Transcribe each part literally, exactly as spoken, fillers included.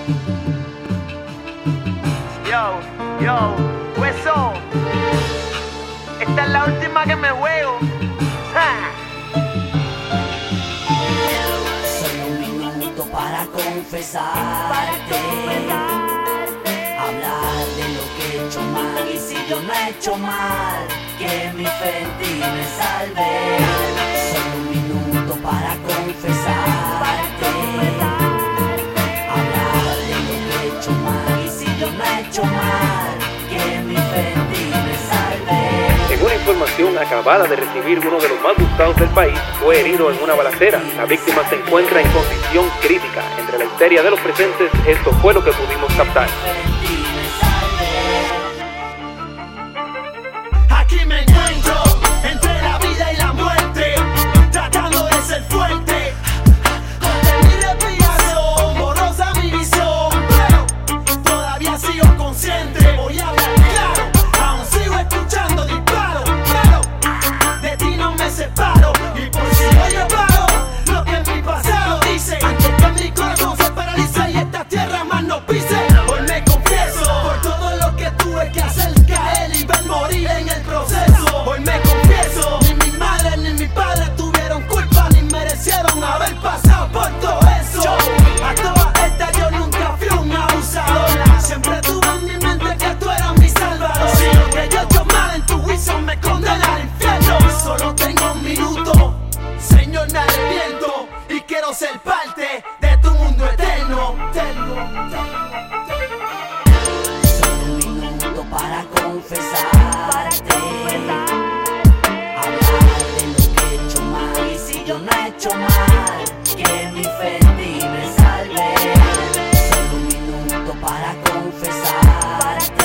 Yo, yo, hueso. Esta es la última que me juego. ¡Ja! Solo un minuto para confesarte, hablar de lo que he hecho mal. Y si yo no he hecho mal, que mi fe en ti me salve. Solo un minuto para confesarte, hablar de lo que he hecho mal. Y si yo no he hecho mal, que mi fe en ti me salve. En una información acabada de recibir, uno de los más buscados del país fue herido en una balacera. La víctima se encuentra en condición crítica. Entre la histeria de los presentes, esto fue lo que pudimos captar. Aquí me encuentro entre la vida y la muerte, tratando de ser fuerte. Con mi respiración, borrosa mi visión, pero todavía sigo consciente. Voy a hablar claro, aún sigo escuchando disparos, pero de ti no me separo. Y por si no yo paro, lo que en mi pasado dice, antes que mi corazón se paralice y esta tierra más no pise. Hoy me confieso por todo lo que tuve que hacer, caer y ver morir en el proceso. Hoy me confieso, ni mi madre ni mi padre tuvieron culpa, ni merecieron haber pasado por todo eso. A todas estas yo nunca fui un abusador, siempre tuve en mi mente que tú eras mi salvador. Si lo que yo he hecho mal en tu juicio me condena al infierno, solo tengo un minuto, Señor, me arrepiento y quiero ser parte de tu mundo eterno, eterno, Solo un minuto para confesarte, hablar de lo que he hecho mal. Y si yo no he hecho mal, que mi fe en ti me salve. Solo un minuto para confesarte,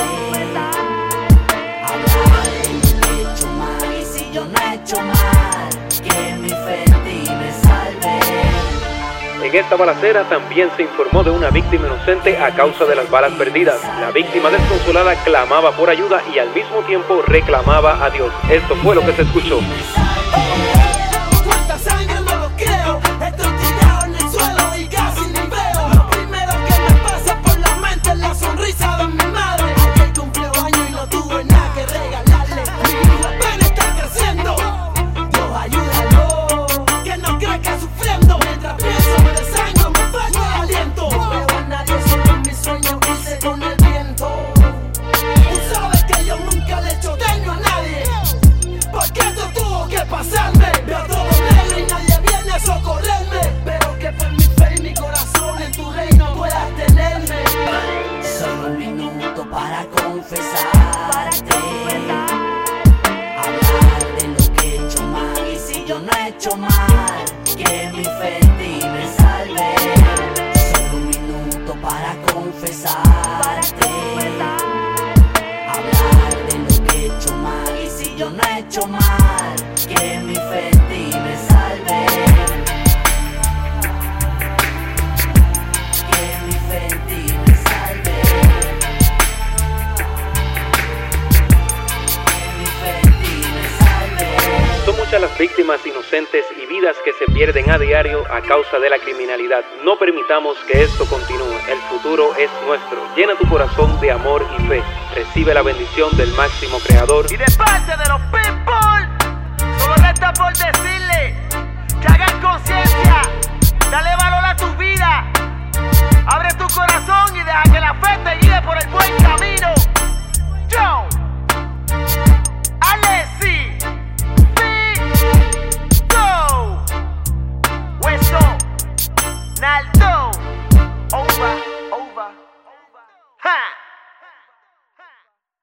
hablar de lo que he hecho mal. Y si yo no he hecho mal, que mi fe en ti me salve. En esta balacera también se informó de una víctima inocente a causa de las balas perdidas. La víctima desconsolada clamaba por ayuda y al mismo tiempo reclamaba a Dios. Esto fue lo que se escuchó. cuánta sangre no lo creo, estoy tirado en el suelo y casi ni veo. Lo primero que me pasa por la mente es la sonrisa de mi madre. Ayer cumplió años y no tuve nada que regalarle. Mi hijo apenas está creciendo, Dios ayúdalo, que no crezca sufriendo. Mientras pienso me desangro, me falta el aliento. No veo a nadie, solo en mis sueños hice con el viento. Tú sabes que yo nunca le he hecho daño a nadie, porque esto tuvo que pasarme. Veo todo negro y nadie viene a socorrerme, pero que por mi fe y mi corazón en tu reino puedas tenerme. Solo un minuto para confesarte, hablar de lo que he hecho mal. Y si yo no he hecho mal, que mi fe en ti me salve. Solo un minuto para confesarte, hablar de lo que he hecho mal. Y si yo no he hecho mal, que mi fe en ti me salve. Que mi fe en ti me salve. Que mi fe en ti me salve. Son muchas las víctimas inocentes y vidas que se pierden a diario a causa de la criminalidad. No permitamos que esto continúe. El futuro es nuestro. Llena tu corazón de amor y fe. Recibe la bendición del máximo creador. Y de parte de los people, solo resta por decirle que hagan conciencia, dale valor a tu vida, abre tu corazón y deja que la fe te guíe por el buen camino. Yo, Alexi, Go, Hueso, Naldo, Oba.